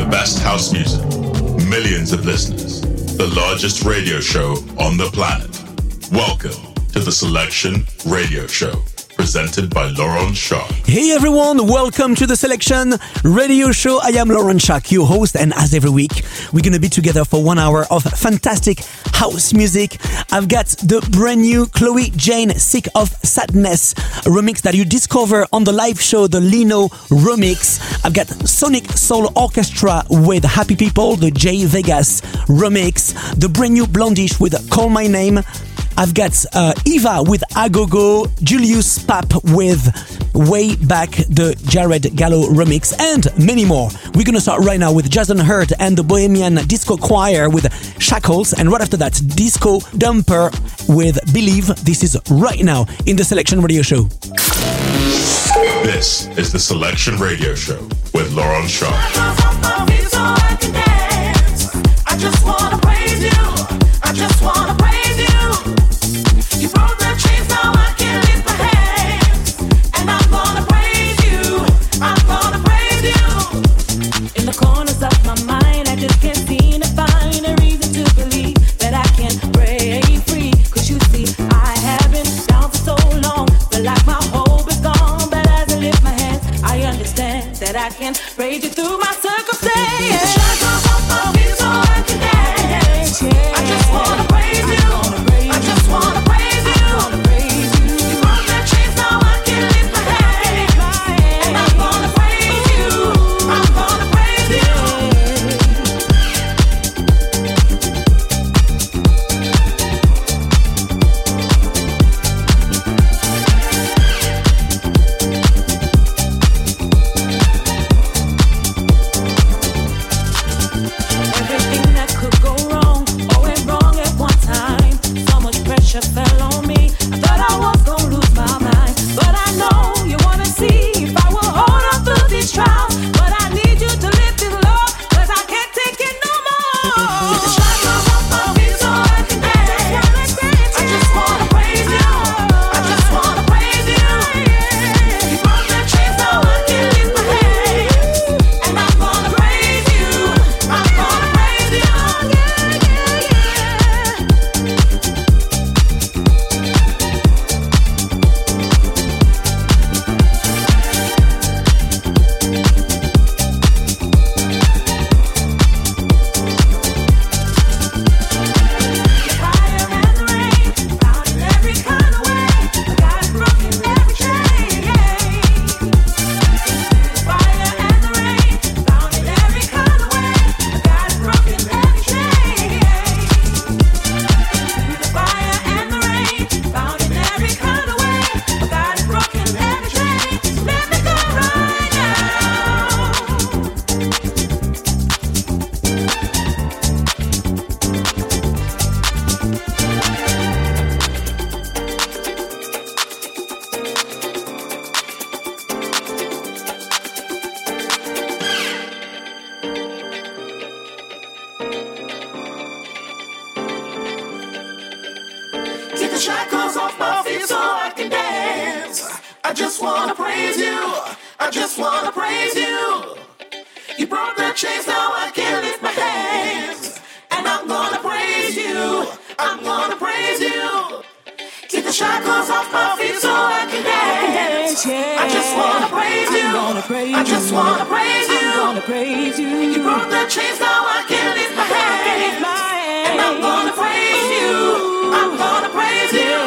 best house music, millions of listeners, the largest radio show on the planet. Welcome to the Selection Radio Show, presented by Laurent Schack. Hey everyone, welcome to the Selection Radio Show. I am Laurent Schack, your host, and as every week, we're going to be together for 1 hour of fantastic house music. I've got the brand new Chloe Jane Sick of Sadness remix that you discover on the live show, the Lino remix. I've got Sonic Soul Orchestra with Happy People, the Jay Vegas remix, the brand new Blondish with Call My Name. I've got Eva with Agogo, Julius Pap with Way Back, the Jared Gallo remix, and many more. We're going to start right now with Jason Hurd and the Bohemian Disco Choir with Shackles, and right after that, Disco Dumper with Believe. This is right now in the Selection Radio Show. This is the Selection Radio Show with Laurent Schack. I just want to praise you. I just want to praise you. You broke the chains, now I can lift my hands, and I'm gonna praise you. I'm gonna praise you. In the corners of my mind, I just can't seem to find a reason to believe that I can break free. 'Cause you see, I have been down for so long, but like my hope is gone. But as I lift my hands, I understand that I can praise you through my circumstance. So I can dance. I just wanna praise you. I just wanna praise you. You broke the chains, now I can lift my hands, and I'm gonna praise you. I'm gonna praise you. Everything that could go wrong, all went wrong at one time. So much pressure fell on me. I thought I was gonna lose my mind, but I know you wanna see if I will hold on through these trials. But I need you to lift it low, 'cause I can't take it no more. Get the shackles off my feet so I can dance. I just wanna praise you. I just wanna praise you. You broke the chains, now I can lift my hands, and I'm gonna praise you. I'm gonna praise you. Take the shackles off my feet so I can dance. I just wanna praise you. I just wanna praise you. You broke the chains, now I can lift my hands, and I'm gonna praise you. I'm gonna praise you. Take the shackles off my feet so I can dance. I just wanna praise you. I just wanna praise you. You broke the chains, now I can lift my hands, and I'm gonna praise you. I'm gonna praise you.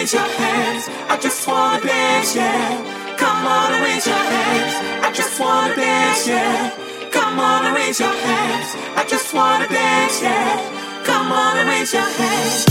raise your hands. I just wanna dance, yeah. Come on and raise your hands. I just wanna dance, yeah. Come on and raise your hands. I just wanna dance, yeah. Come on and raise your hands.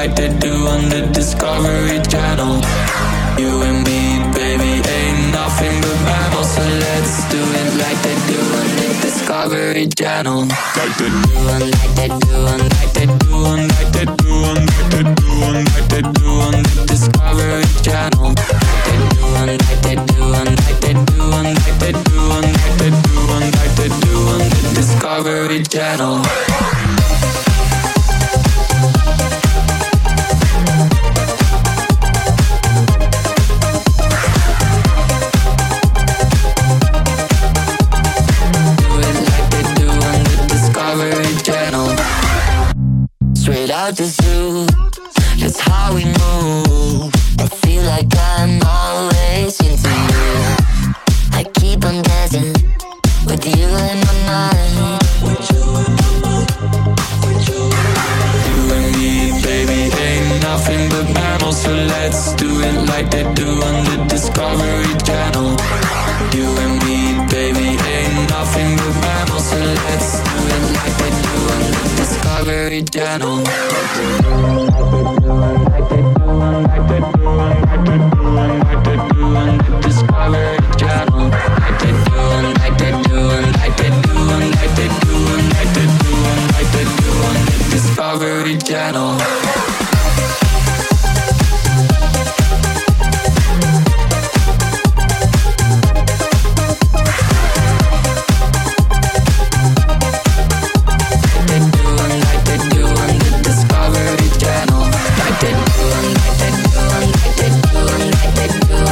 like they do on the Discovery Channel. You and me, baby, ain't nothing but mammals, so let's do it like they do on the Discovery Channel. Like they do, like they do, like they do, like they do, like they do, like they do on the Discovery Channel. Like they do, like they do, like they do, like they do, like they do, like they do on the Discovery Channel. Straight out the zoo, that's how we move. I feel like I'm always into you. I keep on guessing with you in my mind. You and me, baby, ain't nothing but mammals, so let's do it like they do on the Discovery Channel. You and me, baby, ain't nothing but mammals, so let's do it like they do on the Discovery Channel. Like they do, like they do, like they do, like they do on the Discovery Channel. Like they do, like they do, like they do, like they do, like they do, like they do on the Discovery Channel. Like they do, like they do, like they do, like they do,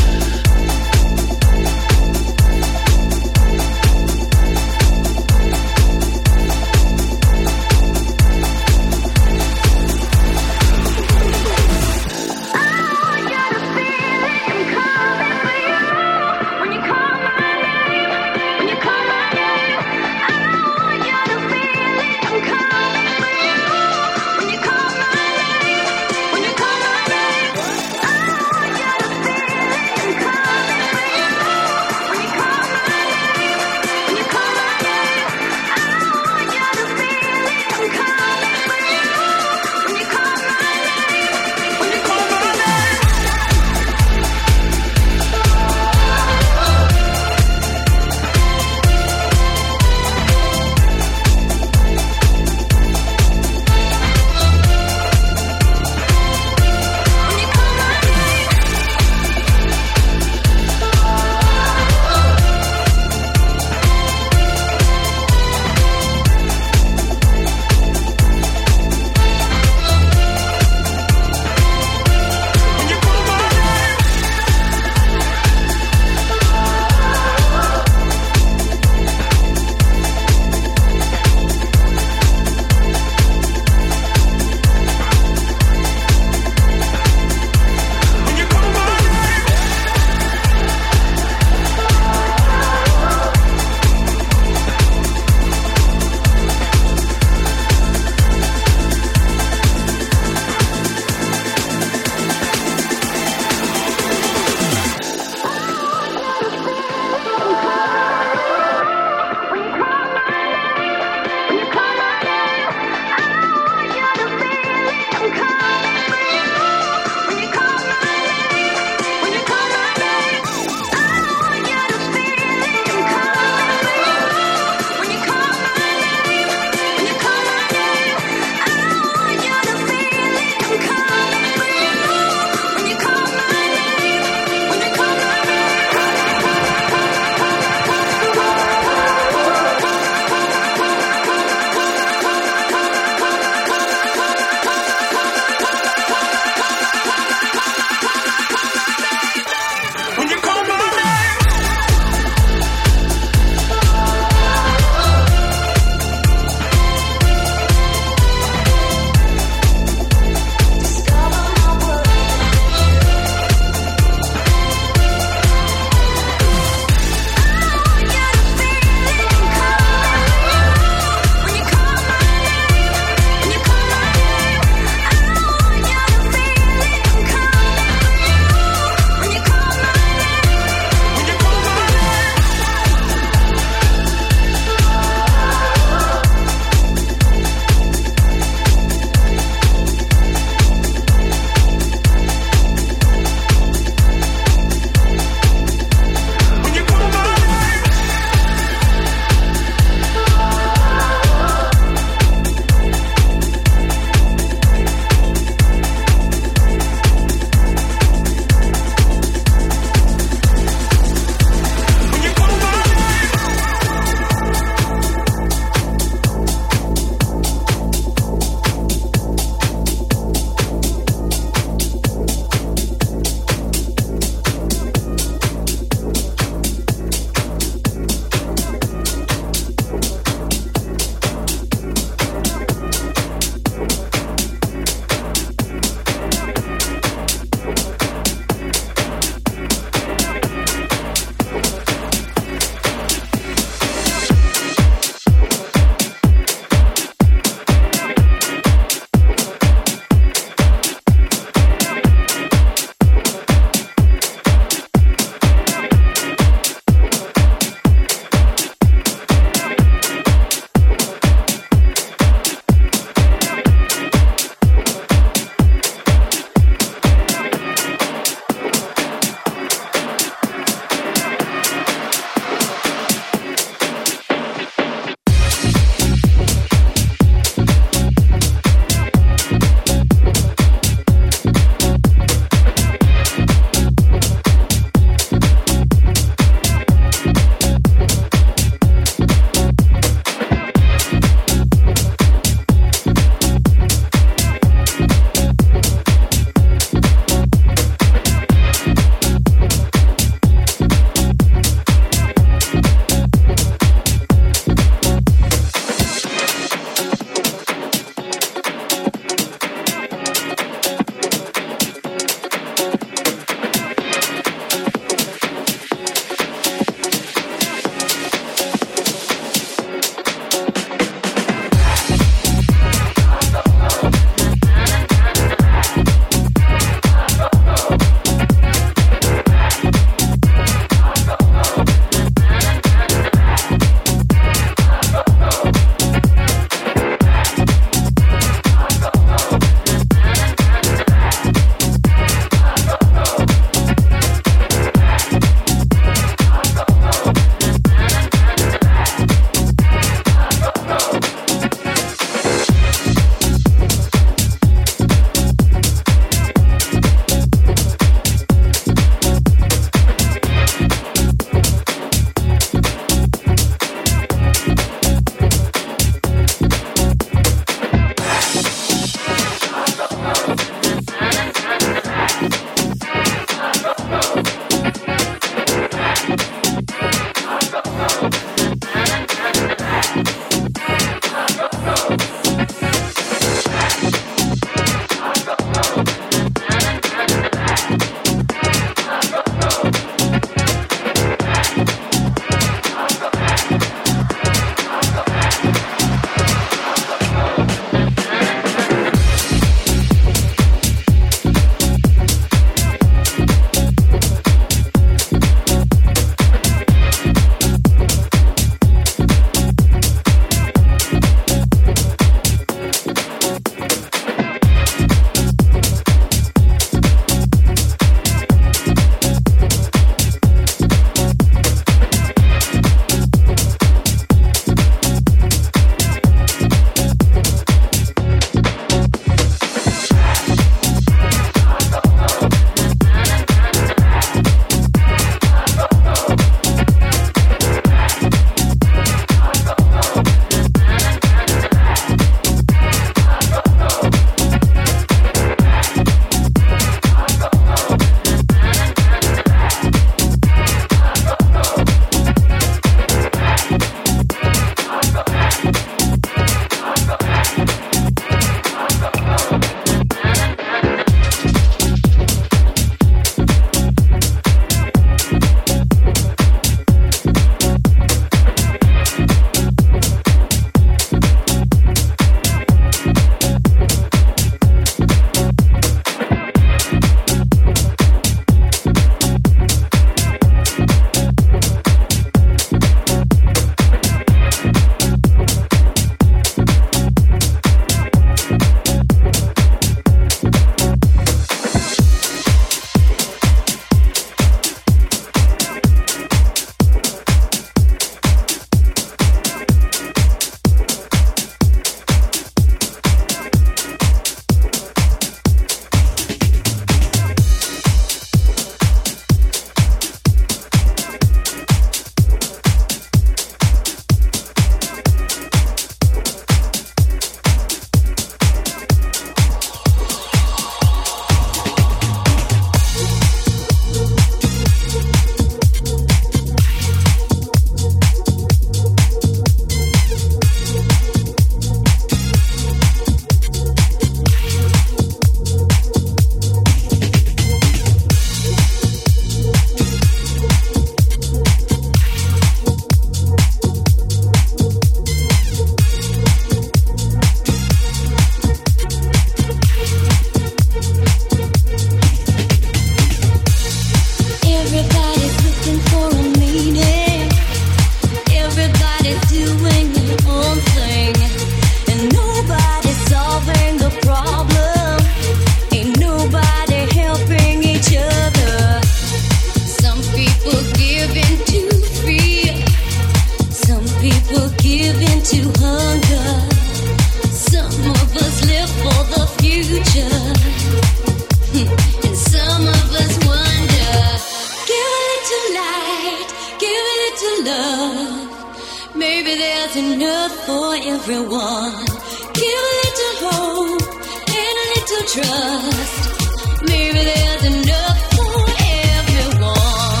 there's enough for everyone. Give a little hope and a little trust. Maybe there's enough for everyone.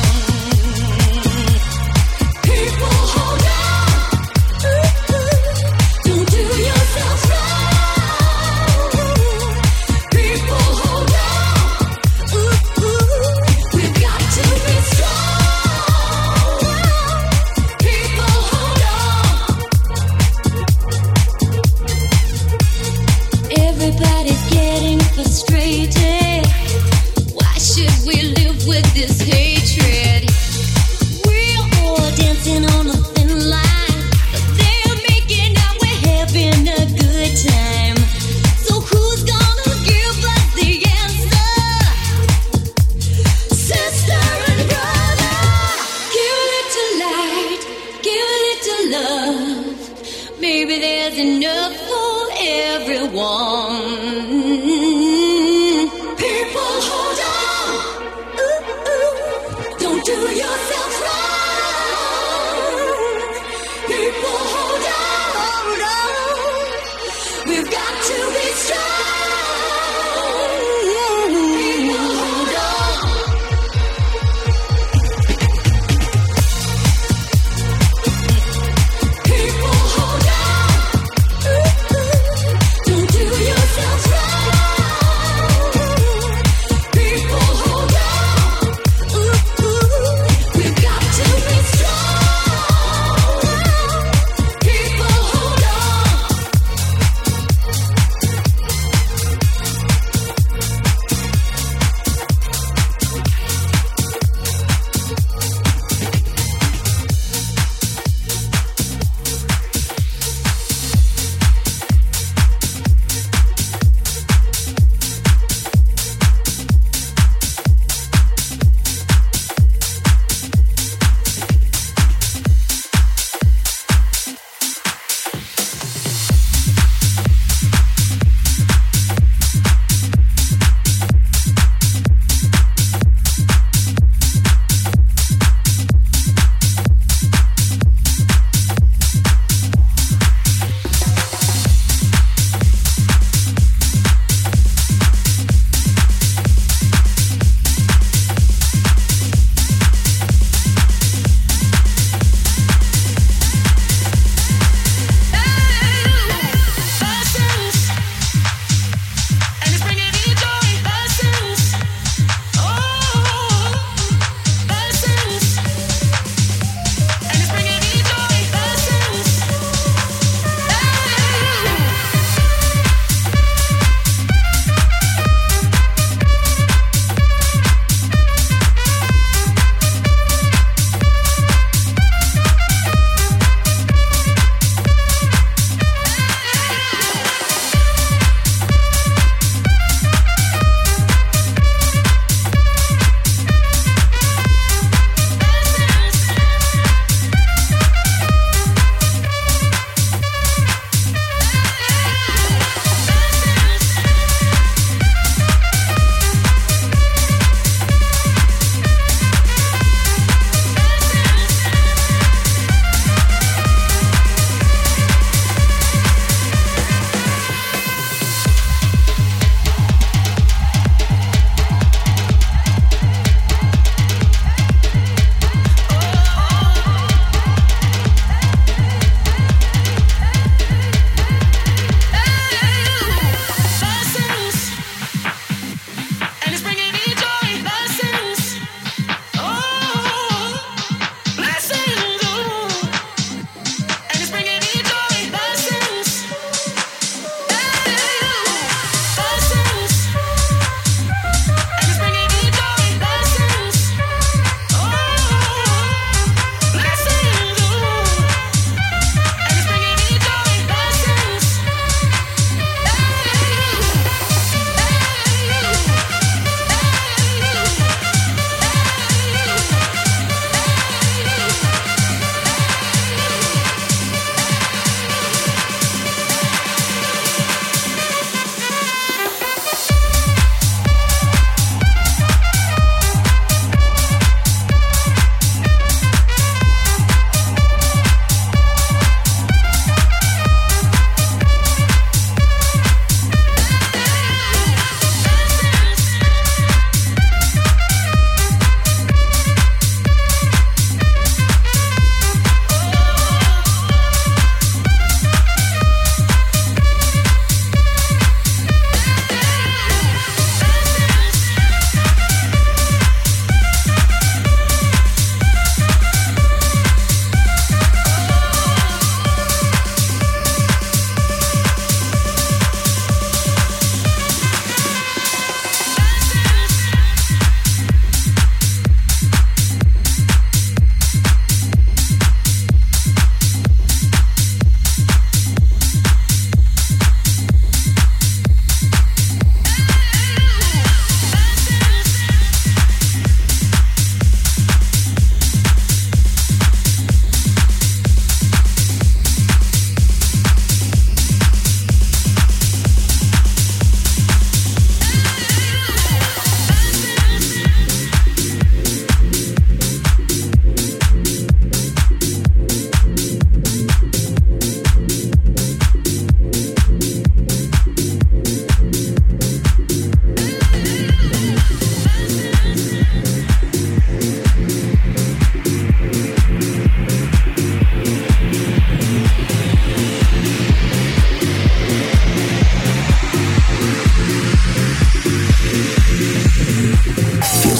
People, hold on. Don't do yourself wrong. People, hold on. We've got to be strong. People, hold on. Everybody's getting frustrated. Why should we live with this hatred? We're all dancing on a thin line, but they're making out we're having a good time. So who's gonna give us the answer? Sister and brother, give a little light, give a little love. Maybe there's enough for everyone. People, hold on. Don't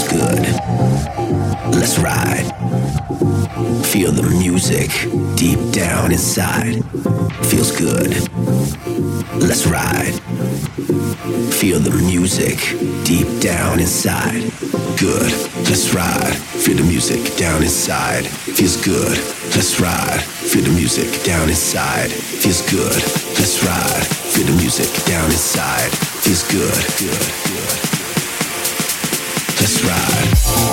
good. Let's ride. Feel the music deep down inside. Feels good. Let's ride. Feel the music deep down inside. Good. Let's ride. Feel the music down inside. Feels good. Let's ride. Feel the music down inside. Feels good. Let's ride. Feel the music down inside. Feels good. Good. Good. Let's ride.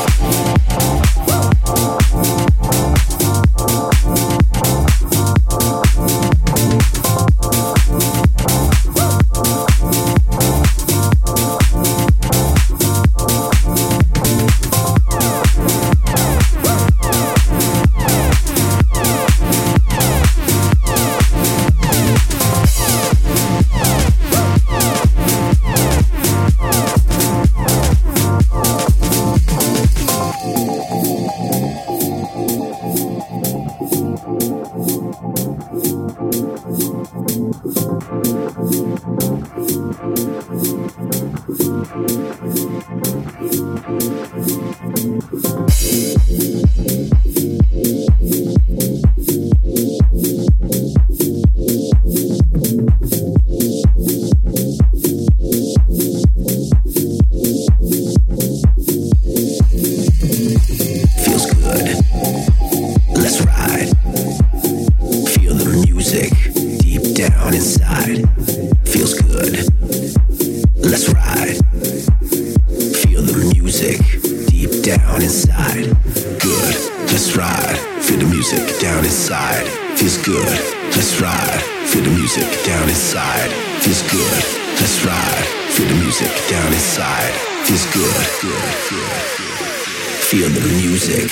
Feel the music.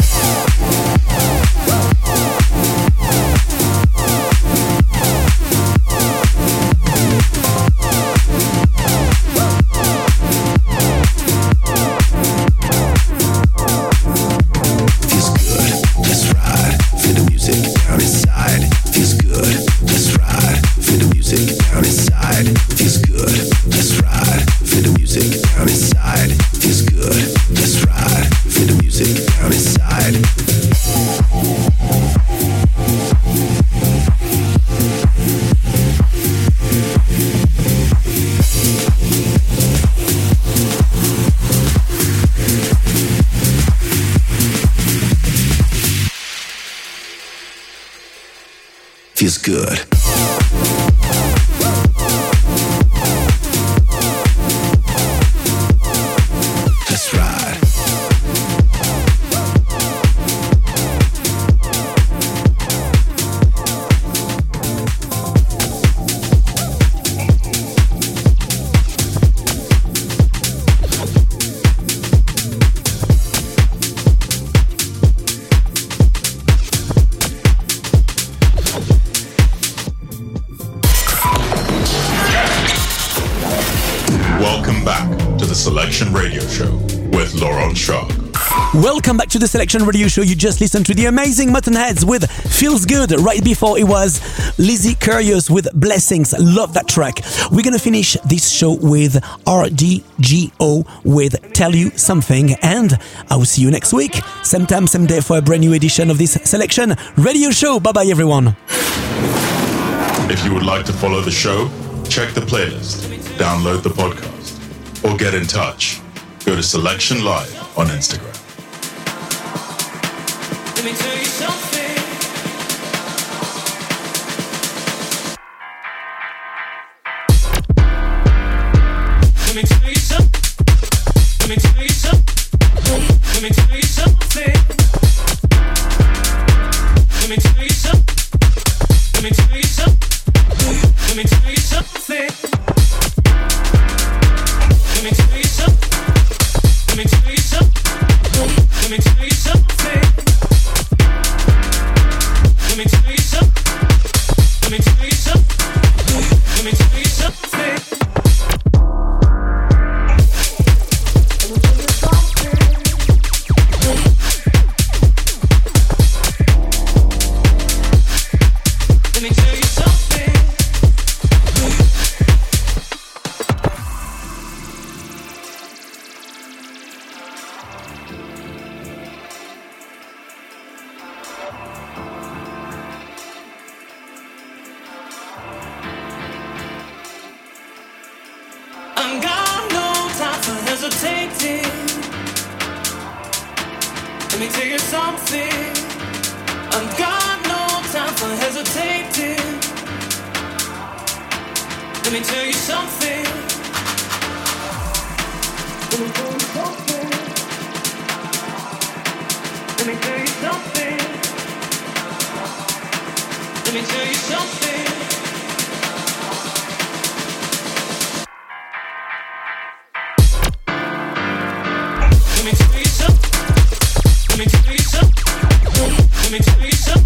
Feels good. Let's ride. Selection Radio Show with Laurent Shark. Welcome back to the Selection Radio Show. You just listened to the amazing Muttonheads with Feels Good. Right before it was Lizzie Curious with Blessings. Love that track. We're going to finish this show with RDGO with Tell You Something. And I will see you next week. Same time, same day for a brand new edition of this Selection Radio Show. Bye-bye, everyone. If you would like to follow the show, check the playlist, download the podcast, or get in touch. Go to Selection Live on Instagram. Let me tell you something. Let me tell you something. Let me tell you something. Let me tell you something. Let me tell you something. Let me tell you something. Let me tell you something. Let me tell you something. Let me tell you something. Let me tell you something. Let me tell you something. I've got no time for hesitating. Let me tell you something. Let me tell you something. Let me tell you something. Let me tell you something. Let me tell you something. Let me tell you something. Let me tell you something.